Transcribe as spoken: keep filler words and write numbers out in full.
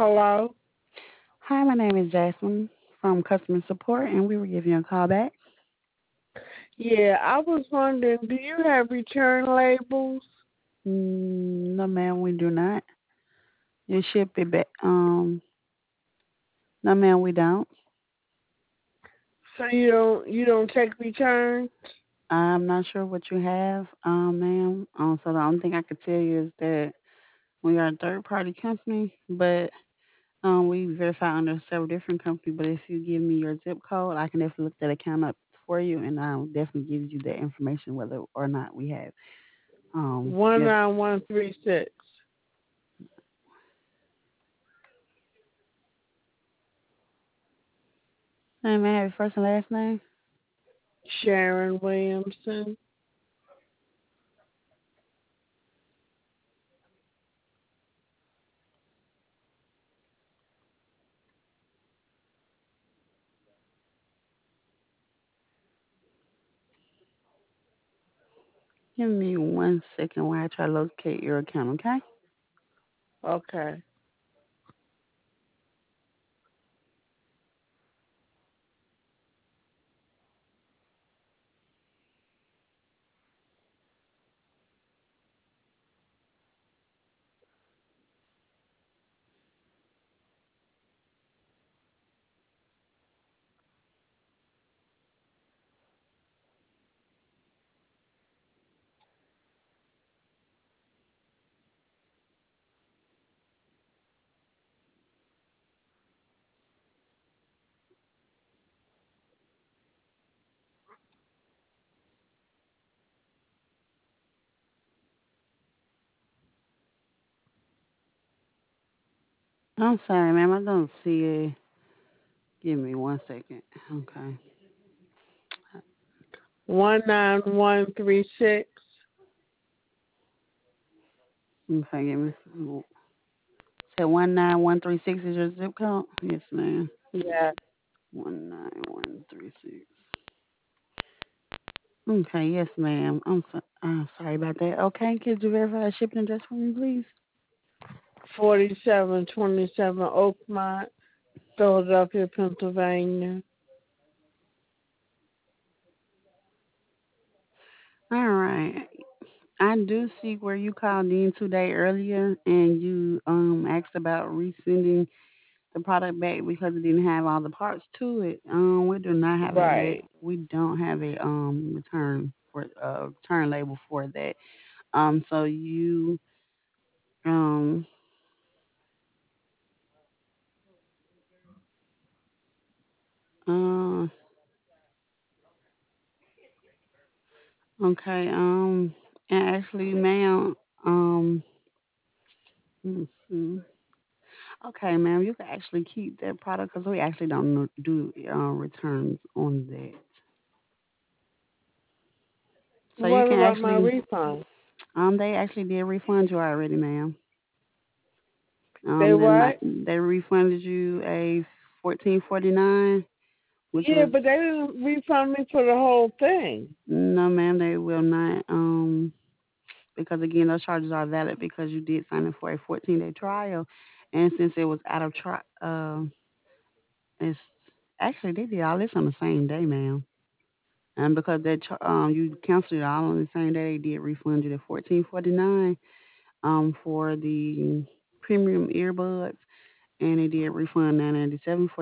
Hello? Hi, my name is Jasmine from customer support, and we were giving you a call back. Yeah, I was wondering, do you have return labels? Mm, no, ma'am, we do not. You ship it back. Um, no, ma'am, we don't. So you don't you don't take returns? I'm not sure what you have, um, ma'am. Um, so the only thing I could tell you is that we are a third-party company, but um, we verify under several different companies. But if you give me your zip code, I can definitely look that account up for you, and I'll definitely give you that information whether or not we have um One your. nine one three six. Hey, may I have your first and last name? Sharon Williamson. Give me one second while I try to locate your account, okay? Okay. I'm sorry, ma'am. I don't see it. Give me one second. Okay. One nine one three six. Okay, give me. Say one nine one three six is your zip code? Yes, ma'am. Yeah. One nine one three six. Okay, yes, ma'am. I'm so, I'm sorry about that. Okay, could you verify the shipping address for me, please? Forty seven twenty seven Oakmont, Philadelphia, Pennsylvania. All right. I do see where you called in today earlier and you um asked about resending the product back because it didn't have all the parts to it. Um, we do not have a Right. we don't have a um return for uh return label for that. Um, so you um uh okay um and actually, ma'am, um let me see. Okay, ma'am, you can actually keep that product because we actually don't no- do uh, returns on that. So you What can about my actually refund? um they actually did refund you already, ma'am. They Um, they not what? they refunded you a fourteen forty nine, which Yeah, was but they didn't refund me for the whole thing. no, ma'am. They will not. Um, because again, those charges are valid because you did sign up for a fourteen day trial, and since it was out of tri, uh, it's actually they did all this on the same day, ma'am. And because that char- um you canceled it all on the same day, they did refund you the fourteen forty nine um for the premium earbuds, and they did refund nine ninety seven for